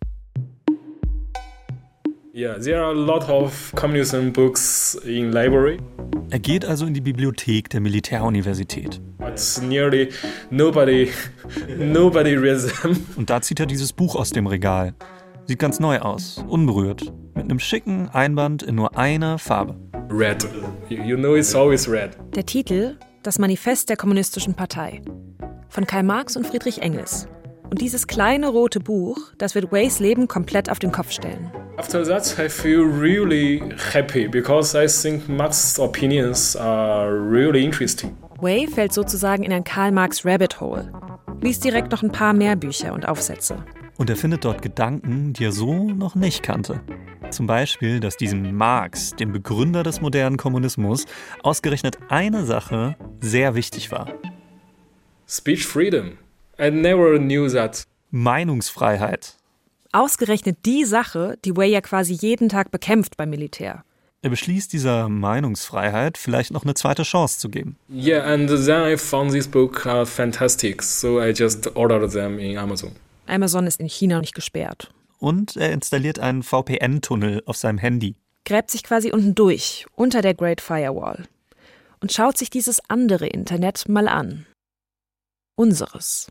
Yeah, there are a lot of communism books in library. Er geht also in die Bibliothek der Militäruniversität. But nearly nobody, nobody reads them. Und da zieht er dieses Buch aus dem Regal. Sieht ganz neu aus, unberührt, mit einem schicken Einband in nur einer Farbe. Red. You know it's always red. Der Titel: Das Manifest der Kommunistischen Partei. Von Karl Marx und Friedrich Engels. Und dieses kleine rote Buch, das wird Weis Leben komplett auf den Kopf stellen. After that, I feel really happy because I think Marx's opinions are really interesting. Wei fällt sozusagen in ein Karl Marx Rabbit Hole. liest direkt noch ein paar mehr Bücher und Aufsätze. Und er findet dort Gedanken, die er so noch nicht kannte. Zum Beispiel, dass diesem Marx, dem Begründer des modernen Kommunismus, ausgerechnet eine Sache sehr wichtig war. Speech freedom. I never knew that. Meinungsfreiheit. Ausgerechnet die Sache, die Wei ja quasi jeden Tag bekämpft beim Militär. Er beschließt, dieser Meinungsfreiheit vielleicht noch eine zweite Chance zu geben. Yeah, and then I found this book uh, fantastic, so I just ordered them in Amazon. Amazon ist in China nicht gesperrt. Und er installiert einen V P N-Tunnel auf seinem Handy. Gräbt sich quasi unten durch, unter der Great Firewall. Und schaut sich dieses andere Internet mal an. Unseres.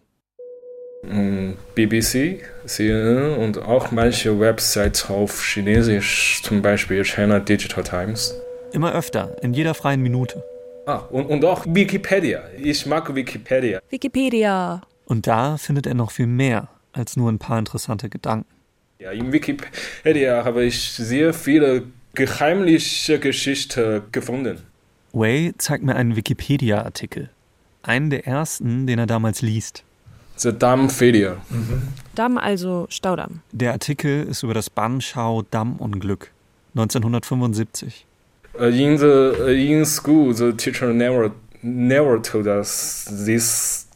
B B C, C N N und auch manche Websites auf Chinesisch, zum Beispiel China Digital Times. Immer öfter, in jeder freien Minute. Ah, und, und auch Wikipedia. Ich mag Wikipedia. Wikipedia. Und da findet er noch viel mehr als nur ein paar interessante Gedanken. Ja, in Wikipedia habe ich sehr viele geheimliche Geschichten gefunden. Wei zeigt mir einen Wikipedia-Artikel. Einen der ersten, den er damals liest. The Dam Failure. Mhm. Damm, also Staudamm. Der Artikel ist über das Banqiao-Dammunglück neunzehnhundertfünfundsiebzig. In the in school, the teacher never never told us this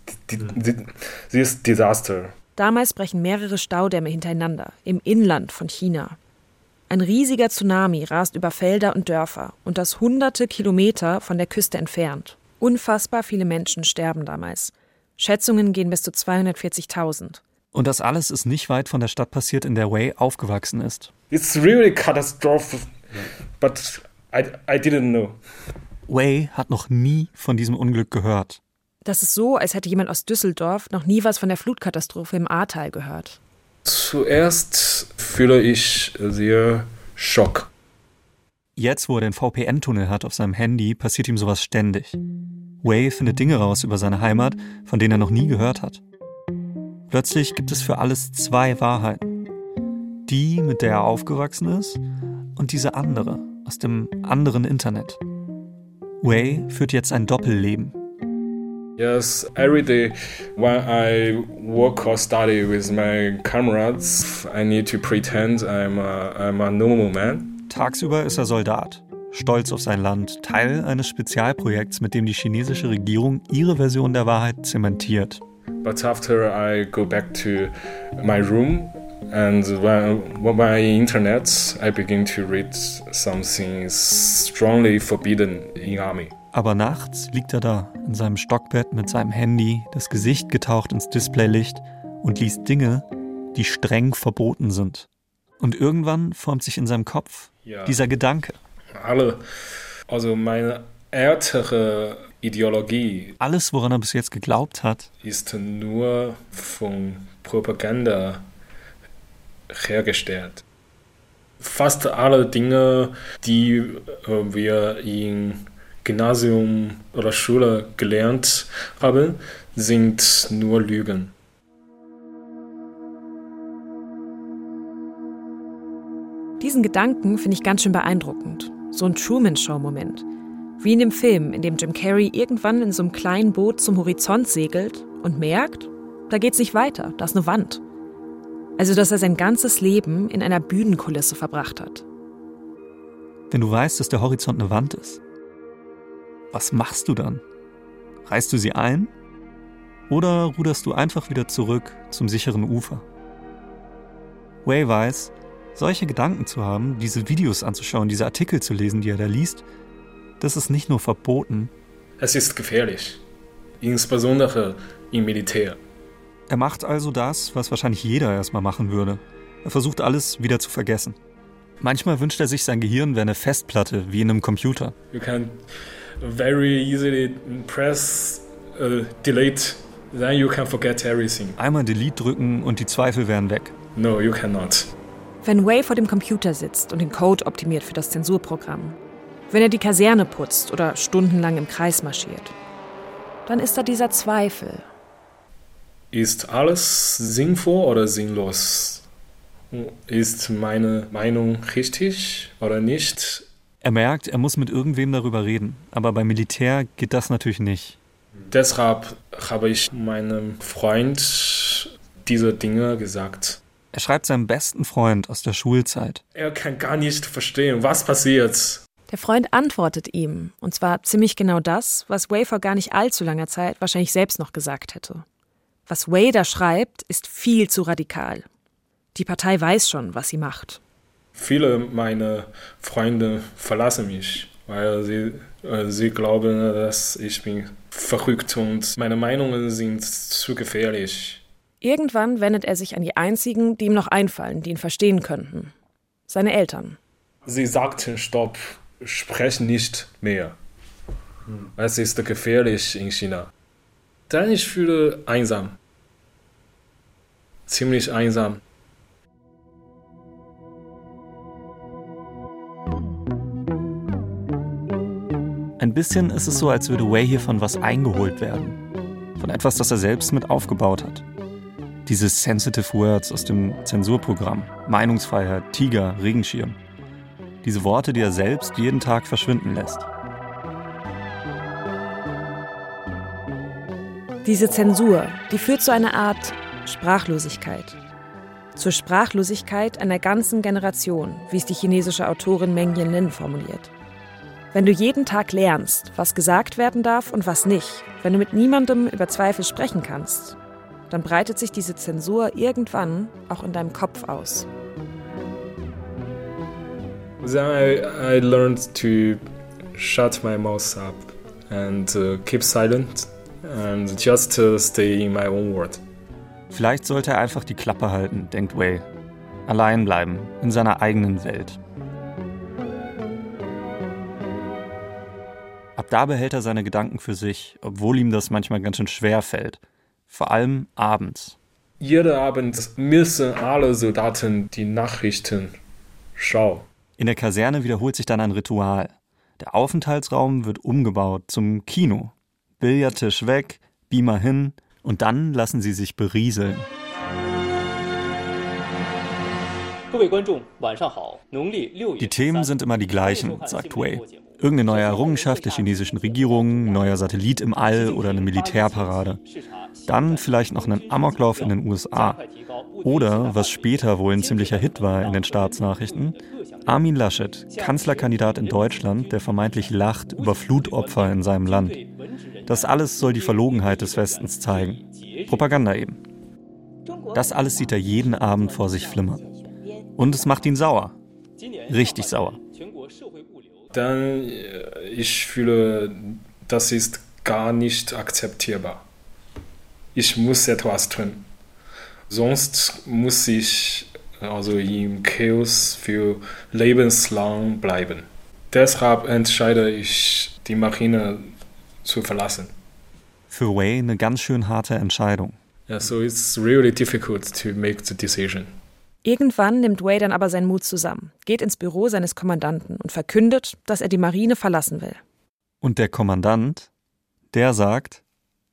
this disaster. Damals brechen mehrere Staudämme hintereinander im Inland von China. Ein riesiger Tsunami rast über Felder und Dörfer und das hunderte Kilometer von der Küste entfernt. Unfassbar viele Menschen sterben damals. Schätzungen gehen bis zu zweihundertvierzigtausend. Und das alles ist nicht weit von der Stadt passiert, in der Wei aufgewachsen ist. It's really catastrophic, but I, I didn't know. Wei hat noch nie von diesem Unglück gehört. Das ist so, als hätte jemand aus Düsseldorf noch nie was von der Flutkatastrophe im Ahrtal gehört. Zuerst fühle ich sehr Schock. Jetzt, wo er den V P N-Tunnel hat auf seinem Handy, passiert ihm sowas ständig. Wei findet Dinge raus über seine Heimat, von denen er noch nie gehört hat. Plötzlich gibt es für alles zwei Wahrheiten. Die, mit der er aufgewachsen ist, und diese andere, aus dem anderen Internet. Wei führt jetzt ein Doppelleben. Yes, every day when I work or study with my comrades, I need to pretend I'm a, I'm a normal man. Tagsüber ist er Soldat. Stolz auf sein Land, Teil eines Spezialprojekts, mit dem die chinesische Regierung ihre Version der Wahrheit zementiert. But after I go back to my room and when, when my internet, I begin to read something strongly forbidden in army. Aber nachts liegt er da in seinem Stockbett mit seinem Handy, das Gesicht getaucht ins Displaylicht und liest Dinge, die streng verboten sind. Und irgendwann formt sich in seinem Kopf ja. dieser Gedanke. Alle, also meine ältere Ideologie. Alles, woran er bis jetzt geglaubt hat, ist nur von Propaganda hergestellt. Fast alle Dinge, die äh, wir im Gymnasium oder Schule gelernt haben, sind nur Lügen. Diesen Gedanken finde ich ganz schön beeindruckend. So ein Truman-Show-Moment. Wie in dem Film, in dem Jim Carrey irgendwann in so einem kleinen Boot zum Horizont segelt und merkt, da geht's nicht weiter, da ist eine Wand. Also, dass er sein ganzes Leben in einer Bühnenkulisse verbracht hat. Wenn du weißt, dass der Horizont eine Wand ist, was machst du dann? Reißt du sie ein? Oder ruderst du einfach wieder zurück zum sicheren Ufer? Wei weiß, solche Gedanken zu haben, diese Videos anzuschauen, diese Artikel zu lesen, die er da liest, das ist nicht nur verboten. Es ist gefährlich, insbesondere im Militär. Er macht also das, was wahrscheinlich jeder erstmal machen würde. Er versucht alles wieder zu vergessen. Manchmal wünscht er sich, sein Gehirn wäre eine Festplatte, wie in einem Computer. You can very easily press uh, delete, then you can forget everything. Einmal Delete drücken und die Zweifel wären weg. No, you cannot. Wenn Wei vor dem Computer sitzt und den Code optimiert für das Zensurprogramm, wenn er die Kaserne putzt oder stundenlang im Kreis marschiert, dann ist da dieser Zweifel. Ist alles sinnvoll oder sinnlos? Ist meine Meinung richtig oder nicht? Er merkt, er muss mit irgendwem darüber reden, aber beim Militär geht das natürlich nicht. Deshalb habe ich meinem Freund diese Dinge gesagt. Er schreibt seinem besten Freund aus der Schulzeit. Er kann gar nicht verstehen, was passiert. Der Freund antwortet ihm, und zwar ziemlich genau das, was Wei vor gar nicht allzu langer Zeit wahrscheinlich selbst noch gesagt hätte. Was Wei da schreibt, ist viel zu radikal. Die Partei weiß schon, was sie macht. Viele meiner Freunde verlassen mich, weil sie, äh, sie glauben, dass ich bin verrückt und meine Meinungen sind zu gefährlich. Irgendwann wendet er sich an die einzigen, die ihm noch einfallen, die ihn verstehen könnten. Seine Eltern. Sie sagten, stopp, sprech nicht mehr. Es ist gefährlich in China. Dann ich fühle einsam. Ziemlich einsam. Ein bisschen ist es so, als würde Wei hier von was eingeholt werden. Von etwas, das er selbst mit aufgebaut hat. Diese sensitive Words aus dem Zensurprogramm. Meinungsfreiheit, Tiger, Regenschirm. Diese Worte, die er selbst jeden Tag verschwinden lässt. Diese Zensur, die führt zu einer Art Sprachlosigkeit. Zur Sprachlosigkeit einer ganzen Generation, wie es die chinesische Autorin Meng Yanlin formuliert. Wenn du jeden Tag lernst, was gesagt werden darf und was nicht, wenn du mit niemandem über Zweifel sprechen kannst, dann breitet sich diese Zensur irgendwann auch in deinem Kopf aus. Then I, I learned to shut my mouth up and uh, keep silent and just uh, stay in my own world. Vielleicht sollte er einfach die Klappe halten, denkt Wei. Allein bleiben, in seiner eigenen Welt. Ab da behält er seine Gedanken für sich, obwohl ihm das manchmal ganz schön schwer fällt. Vor allem abends. Jeden Abend müssen alle Soldaten die Nachrichten schauen. In der Kaserne wiederholt sich dann ein Ritual. Der Aufenthaltsraum wird umgebaut zum Kino. Billardtisch weg, Beamer hin und dann lassen sie sich berieseln. Die Themen sind immer die gleichen, sagt Wei. Irgendeine neue Errungenschaft der chinesischen Regierung, neuer Satellit im All oder eine Militärparade. Dann vielleicht noch einen Amoklauf in den U S A. Oder, was später wohl ein ziemlicher Hit war in den Staatsnachrichten, Armin Laschet, Kanzlerkandidat in Deutschland, der vermeintlich lacht über Flutopfer in seinem Land. Das alles soll die Verlogenheit des Westens zeigen. Propaganda eben. Das alles sieht er jeden Abend vor sich flimmern. Und es macht ihn sauer. Richtig sauer. Dann ich fühle, das ist gar nicht akzeptierbar. Ich muss etwas tun. Sonst muss ich also im Chaos für lebenslang bleiben. Deshalb entscheide ich, die Marine zu verlassen. Für Wei eine ganz schön harte Entscheidung. Yeah, so it's really difficult to make the decision. Irgendwann nimmt Wei dann aber seinen Mut zusammen, geht ins Büro seines Kommandanten und verkündet, dass er die Marine verlassen will. Und der Kommandant, der sagt,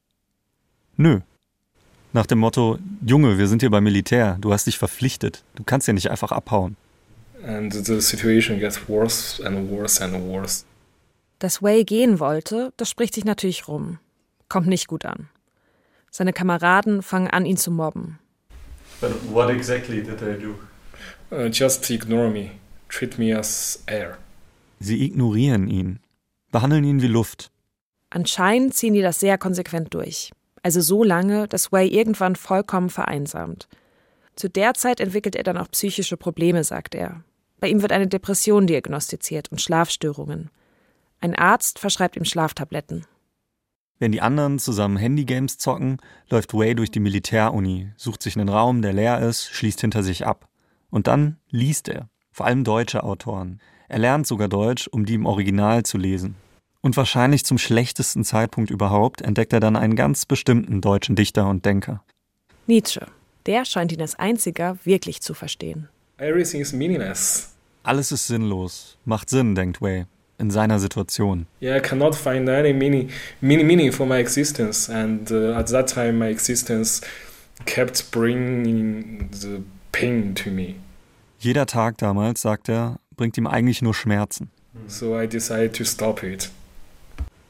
nö. Nach dem Motto, Junge, wir sind hier beim Militär, du hast dich verpflichtet, du kannst ja nicht einfach abhauen. And the situation gets worse and worse and worse. Dass Wei gehen wollte, das spricht sich natürlich rum. Kommt nicht gut an. Seine Kameraden fangen an, ihn zu mobben. But what exactly did they do? Uh, just ignore me. Treat me as air. Sie ignorieren ihn, behandeln ihn wie Luft. Anscheinend ziehen die das sehr konsequent durch. Also so lange, dass Wei irgendwann vollkommen vereinsamt. Zu der Zeit entwickelt er dann auch psychische Probleme, sagt er. Bei ihm wird eine Depression diagnostiziert und Schlafstörungen. Ein Arzt verschreibt ihm Schlaftabletten. Wenn die anderen zusammen Handygames zocken, läuft Wei durch die Militäruni, sucht sich einen Raum, der leer ist, schließt hinter sich ab. Und dann liest er, vor allem deutsche Autoren. Er lernt sogar Deutsch, um die im Original zu lesen. Und wahrscheinlich zum schlechtesten Zeitpunkt überhaupt entdeckt er dann einen ganz bestimmten deutschen Dichter und Denker. Nietzsche. Der scheint ihn als einziger wirklich zu verstehen. Everything is meaningless. Alles ist sinnlos. Macht Sinn, denkt Wei. In seiner Situation. Yeah, I cannot find any meaning, meaning, meaning for my existence, and uh, at that time my existence kept bringing the pain to me. Jeder Tag damals, sagt er, bringt ihm eigentlich nur Schmerzen. So I decided to stop it.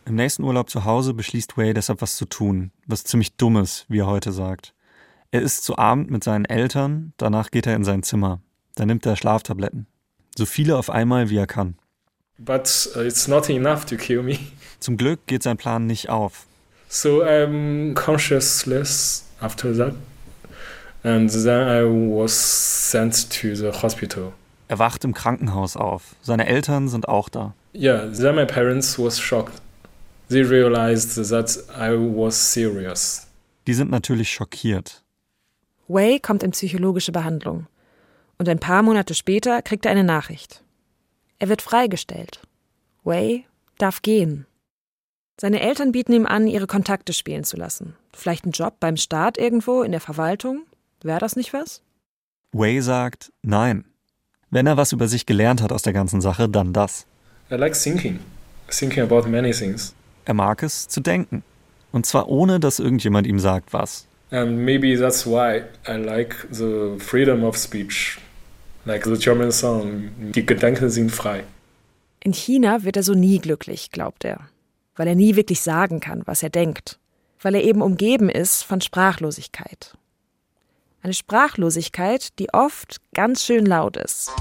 Im nächsten Urlaub zu Hause beschließt Wei deshalb was zu tun, was ziemlich Dummes, wie er heute sagt. Er isst zu Abend mit seinen Eltern, danach geht er in sein Zimmer. Da nimmt er Schlaftabletten. So viele auf einmal, wie er kann. But uh, it's not enough to kill me. Zum Glück geht sein Plan nicht auf. So I'm consciousless after that. And then I was sent to the hospital. Er wacht im Krankenhaus auf. Seine Eltern sind auch da. Yeah, then my parents was shocked. They realized that I was serious. Die sind natürlich schockiert. Wei kommt in psychologische Behandlung. Und ein paar Monate später kriegt er eine Nachricht. Er wird freigestellt. Wei darf gehen. Seine Eltern bieten ihm an, ihre Kontakte spielen zu lassen. Vielleicht einen Job beim Staat irgendwo in der Verwaltung? Wäre das nicht was? Wei sagt nein. Wenn er was über sich gelernt hat aus der ganzen Sache, dann das. I like thinking. Thinking about many things. Er mag es, zu denken. Und zwar ohne, dass irgendjemand ihm sagt, was. And maybe that's why I like the freedom of speech. Like the German song, die Gedanken sind frei. In China wird er so nie glücklich, glaubt er. Weil er nie wirklich sagen kann, was er denkt. Weil er eben umgeben ist von Sprachlosigkeit. Eine Sprachlosigkeit, die oft ganz schön laut ist.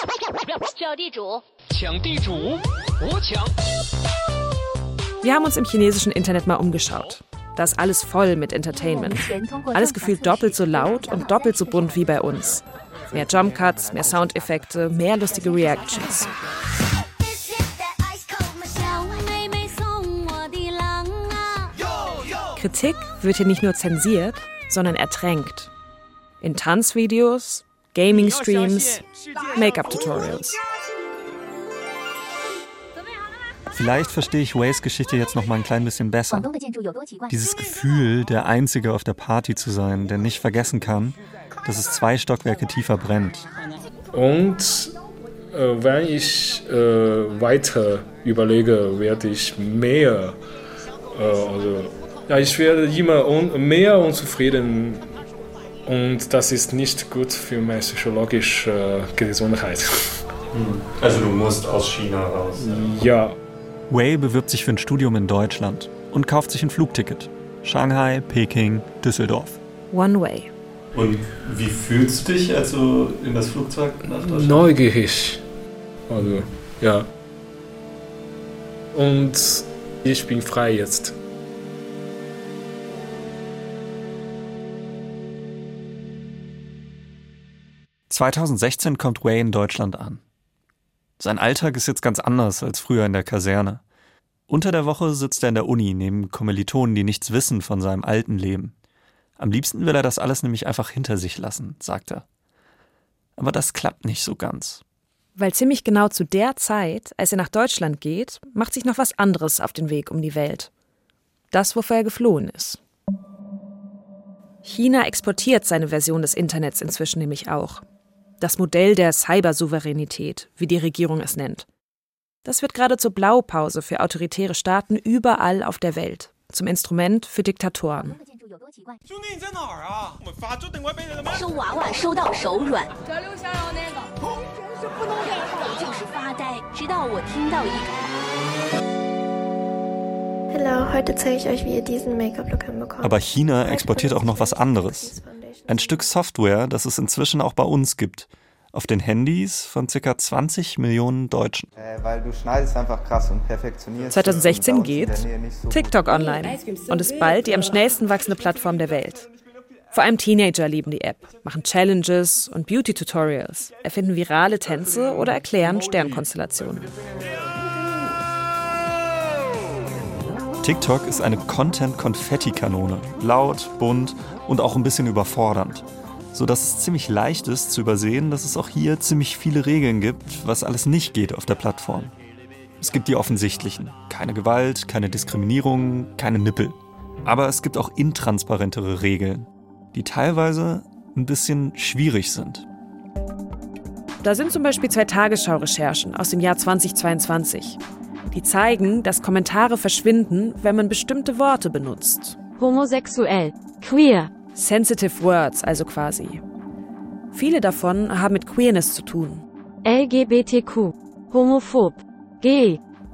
Wir haben uns im chinesischen Internet mal umgeschaut. Da ist alles voll mit Entertainment. Alles gefühlt doppelt so laut und doppelt so bunt wie bei uns. Mehr Jumpcuts, mehr Soundeffekte, mehr lustige Reactions. Kritik wird hier nicht nur zensiert, sondern ertränkt. In Tanzvideos, Gaming-Streams, Make-up-Tutorials. Vielleicht verstehe ich Weis Geschichte jetzt noch mal ein klein bisschen besser. Dieses Gefühl, der Einzige auf der Party zu sein, der nicht vergessen kann, dass es zwei Stockwerke tiefer brennt. Und äh, wenn ich äh, weiter überlege, werde ich mehr, äh, also, ja, ich werde immer un- mehr unzufrieden. Und das ist nicht gut für meine psychologische Gesundheit. Also du musst aus China raus. Ja. Wei bewirbt sich für ein Studium in Deutschland und kauft sich ein Flugticket. Shanghai, Peking, Düsseldorf. One way. Und wie fühlst du dich, als du in das Flugzeug nach Deutschland? Neugierig. Also, ja. Und ich bin frei jetzt. zweitausendsechzehn kommt Wei in Deutschland an. Sein Alltag ist jetzt ganz anders als früher in der Kaserne. Unter der Woche sitzt er in der Uni neben Kommilitonen, die nichts wissen von seinem alten Leben. Am liebsten will er das alles nämlich einfach hinter sich lassen, sagt er. Aber das klappt nicht so ganz. Weil ziemlich genau zu der Zeit, als er nach Deutschland geht, macht sich noch was anderes auf den Weg um die Welt. Das, wofür er geflohen ist. China exportiert seine Version des Internets inzwischen nämlich auch. Das Modell der Cybersouveränität, wie die Regierung es nennt. Das wird gerade zur Blaupause für autoritäre Staaten überall auf der Welt, zum Instrument für Diktatoren. Hallo, heute zeige ich euch, wie ihr diesen Make-up-Look hinbekommt. Aber China exportiert auch noch was anderes. Ein Stück Software, das es inzwischen auch bei uns gibt. Auf den Handys von ca. zwanzig Millionen Deutschen. Äh, weil du schneidest einfach krass und perfektionierst. zweitausendsechzehn geht so TikTok online und ist bald die am schnellsten wachsende Plattform der Welt. Vor allem Teenager lieben die App, machen Challenges und Beauty-Tutorials, erfinden virale Tänze oder erklären Sternkonstellationen. TikTok ist eine Content-Konfetti-Kanone. Laut, bunt und auch ein bisschen überfordernd. Sodass es ziemlich leicht ist zu übersehen, dass es auch hier ziemlich viele Regeln gibt, was alles nicht geht auf der Plattform. Es gibt die offensichtlichen. Keine Gewalt, keine Diskriminierung, keine Nippel. Aber es gibt auch intransparentere Regeln, die teilweise ein bisschen schwierig sind. Da sind zum Beispiel zwei Tagesschau-Recherchen aus dem Jahr zweitausendzweiundzwanzig. Die zeigen, dass Kommentare verschwinden, wenn man bestimmte Worte benutzt. Homosexuell, queer. Sensitive Words also quasi. Viele davon haben mit Queerness zu tun. L G B T Q, homophob, gay.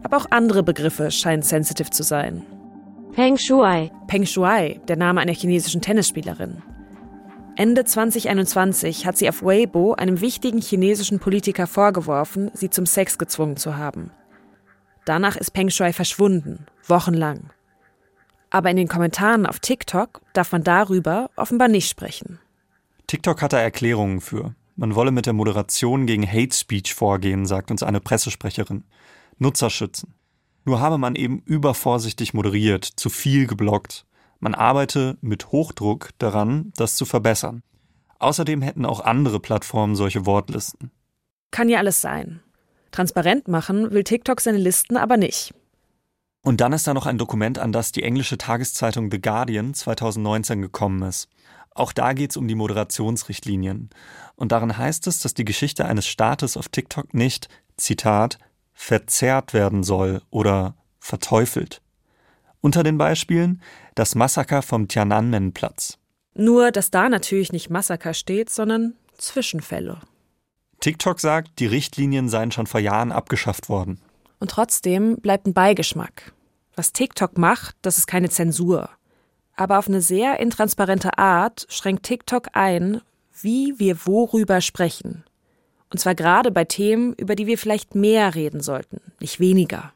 Aber auch andere Begriffe scheinen sensitive zu sein. Peng Shuai. Peng Shuai, der Name einer chinesischen Tennisspielerin. Ende zwanzig einundzwanzig hat sie auf Weibo einem wichtigen chinesischen Politiker vorgeworfen, sie zum Sex gezwungen zu haben. Danach ist Peng Shuai verschwunden, wochenlang. Aber in den Kommentaren auf TikTok darf man darüber offenbar nicht sprechen. TikTok hat da Erklärungen für. Man wolle mit der Moderation gegen Hate Speech vorgehen, sagt uns eine Pressesprecherin. Nutzer schützen. Nur habe man eben übervorsichtig moderiert, zu viel geblockt. Man arbeite mit Hochdruck daran, das zu verbessern. Außerdem hätten auch andere Plattformen solche Wortlisten. Kann ja alles sein. Transparent machen will TikTok seine Listen aber nicht. Und dann ist da noch ein Dokument, an das die englische Tageszeitung The Guardian zweitausendneunzehn gekommen ist. Auch da geht es um die Moderationsrichtlinien. Und darin heißt es, dass die Geschichte eines Staates auf TikTok nicht, Zitat, verzerrt werden soll oder verteufelt. Unter den Beispielen das Massaker vom Tiananmen-Platz. Nur, dass da natürlich nicht Massaker steht, sondern Zwischenfälle. TikTok sagt, die Richtlinien seien schon vor Jahren abgeschafft worden. Und trotzdem bleibt ein Beigeschmack. Was TikTok macht, das ist keine Zensur. Aber auf eine sehr intransparente Art schränkt TikTok ein, wie wir worüber sprechen. Und zwar gerade bei Themen, über die wir vielleicht mehr reden sollten, nicht weniger.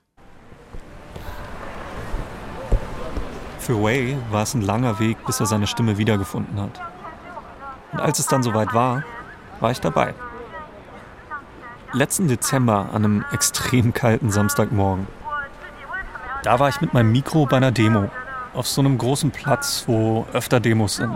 Für Wei war es ein langer Weg, bis er seine Stimme wiedergefunden hat. Und als es dann soweit war, war ich dabei. Letzten Dezember an einem extrem kalten Samstagmorgen. Da war ich mit meinem Mikro bei einer Demo. Auf so einem großen Platz, wo öfter Demos sind.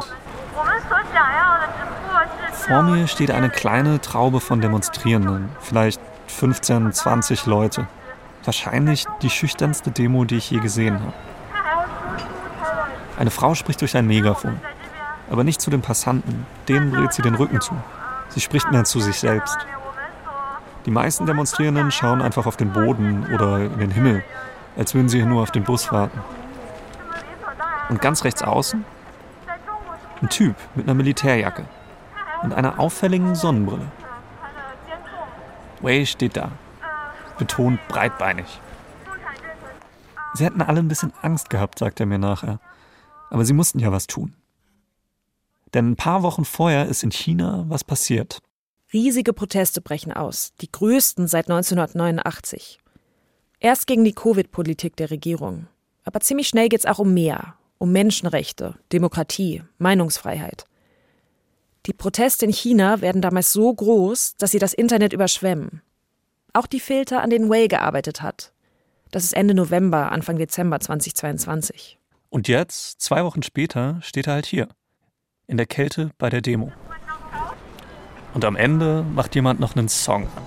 Vor mir steht eine kleine Traube von Demonstrierenden. Vielleicht fünfzehn, zwanzig Leute. Wahrscheinlich die schüchternste Demo, die ich je gesehen habe. Eine Frau spricht durch ein Megafon. Aber nicht zu den Passanten. Denen dreht sie den Rücken zu. Sie spricht mehr zu sich selbst. Die meisten Demonstrierenden schauen einfach auf den Boden oder in den Himmel, als würden sie nur auf den Bus warten. Und ganz rechts außen ein Typ mit einer Militärjacke und einer auffälligen Sonnenbrille. Wei steht da, betont breitbeinig. Sie hätten alle ein bisschen Angst gehabt, sagt er mir nachher. Aber sie mussten ja was tun. Denn ein paar Wochen vorher ist in China was passiert. Riesige Proteste brechen aus, die größten seit neunzehnhundertneunundachtzig. Erst gegen die Covid-Politik der Regierung. Aber ziemlich schnell geht es auch um mehr. Um Menschenrechte, Demokratie, Meinungsfreiheit. Die Proteste in China werden damals so groß, dass sie das Internet überschwemmen. Auch die Filter, an denen Wei gearbeitet hat. Das ist Ende November, Anfang Dezember zweitausendzweiundzwanzig. Und jetzt, zwei Wochen später, steht er halt hier. In der Kälte bei der Demo. Und am Ende macht jemand noch einen Song an.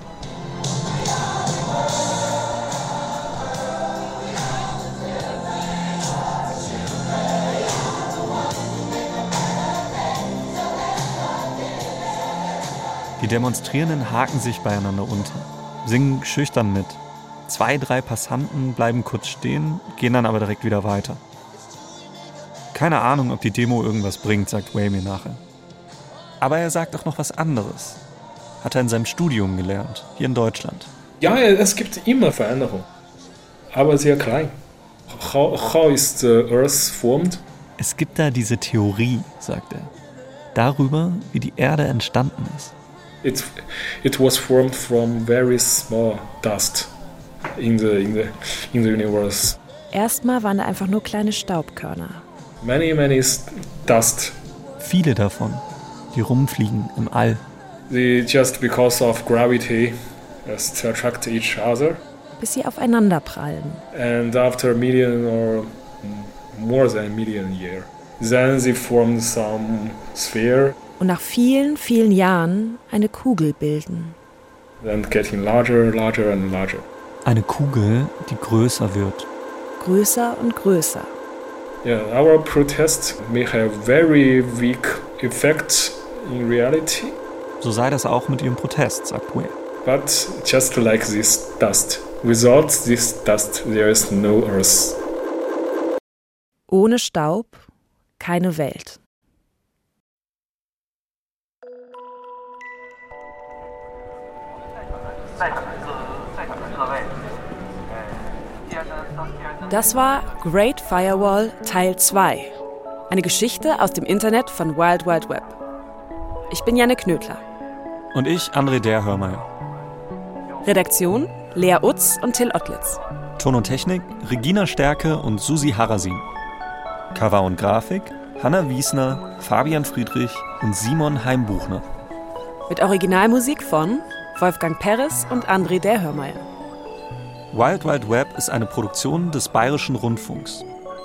Die Demonstrierenden haken sich beieinander unter, singen schüchtern mit. Zwei, drei Passanten bleiben kurz stehen, gehen dann aber direkt wieder weiter. Keine Ahnung, ob die Demo irgendwas bringt, sagt Wei mir nachher. Aber er sagt auch noch was anderes. Hat er in seinem Studium gelernt, hier in Deutschland. Ja, es gibt immer Veränderungen, aber sehr klein. How, how is the Earth formed? Es gibt da diese Theorie, sagt er, darüber, wie die Erde entstanden ist. It, it was formed from very small dust in the, in the, in the universe. Erstmal waren da einfach nur kleine Staubkörner. Many, many dust. Viele davon, die rumfliegen im All. They just because of gravity just attract each other. Bis sie aufeinander prallen. And after a million or more than a million years, then they formed some sphere. Und nach vielen, vielen Jahren eine Kugel bilden. Then getting larger, larger and larger. Eine Kugel, die größer wird. Größer und größer. Yeah, our protest may have very weak effect in reality. So sei das auch mit ihrem Protest, sagt Wei. But just like this dust. Without this dust, there is no earth. Ohne Staub keine Welt. Das war Great Firewall Teil zwei. Eine Geschichte aus dem Internet von Wild Wild Web. Ich bin Janne Knödler. Und ich, André Derhörmeier. Redaktion, Lea Utz und Till Ottlitz. Ton und Technik, Regina Stärke und Susi Harasin. Cover und Grafik, Hanna Wiesner, Fabian Friedrich und Simon Heimbuchner. Mit Originalmusik von Wolfgang Peres und André Derhörmeier. Wild Wild Web ist eine Produktion des Bayerischen Rundfunks.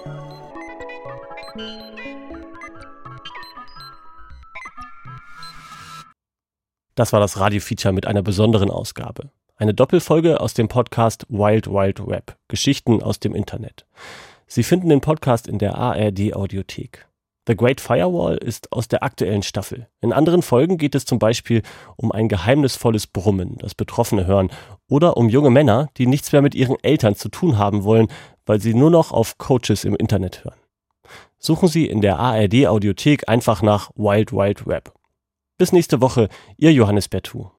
Das war das Radio-Feature mit einer besonderen Ausgabe. Eine Doppelfolge aus dem Podcast Wild Wild Web. Geschichten aus dem Internet. Sie finden den Podcast in der A R D-Audiothek. The Great Firewall ist aus der aktuellen Staffel. In anderen Folgen geht es zum Beispiel um ein geheimnisvolles Brummen, das Betroffene hören, oder um junge Männer, die nichts mehr mit ihren Eltern zu tun haben wollen, weil sie nur noch auf Coaches im Internet hören. Suchen Sie in der A R D-Audiothek einfach nach Wild Wild Web. Bis nächste Woche, Ihr Johannes Bertou.